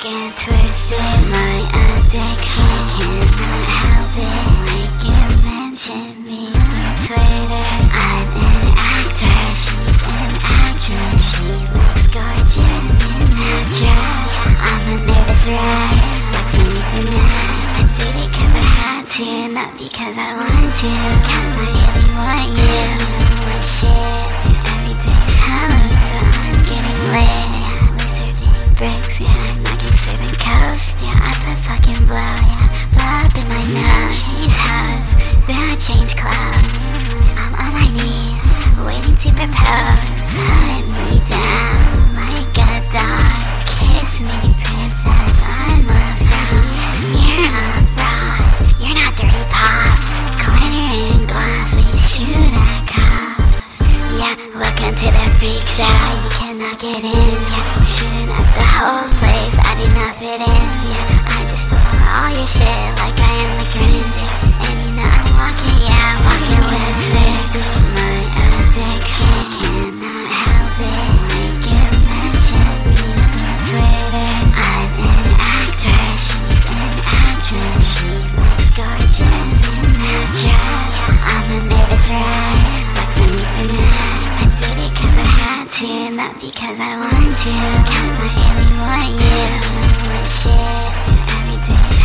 get twisted, my addiction cannot help it. Like you mentioned me on Twitter, I'm an actor, she's an actress. She looks gorgeous in that dress. I'm a nervous wreck, flexing the night. I did it cause I had to, not because I wanted to. Cause I really want you. Like shit, every day is Halloween, so I'm getting lit. We serving bricks, yeah, knocking serving coke. Yeah, I put fucking blow, yeah, blow up in my nose. Change house, then I change clothes. I'm on my knees, waiting to propose. Let me down like a dog. Kiss me, princess, I'm a fraud. You're a fraud, you're not dirty pop. Glitter and glass, we shoot at cops. Yeah, welcome to the freak show. You cannot get in, yeah. Shooting at the whole place, I do not fit in, yeah. I just stole all your shit like I am the Grinch. And you know I'm walking, yeah, walking with a six. My addiction cannot help it. Like you mentioned me on Twitter, I'm an actor, she's an actress. She looks gorgeous in that dress. I'm a nervous wreck, flexing me the night. I did it cause I had to, not because I wanted to. Cause I really want you. Like shit, every day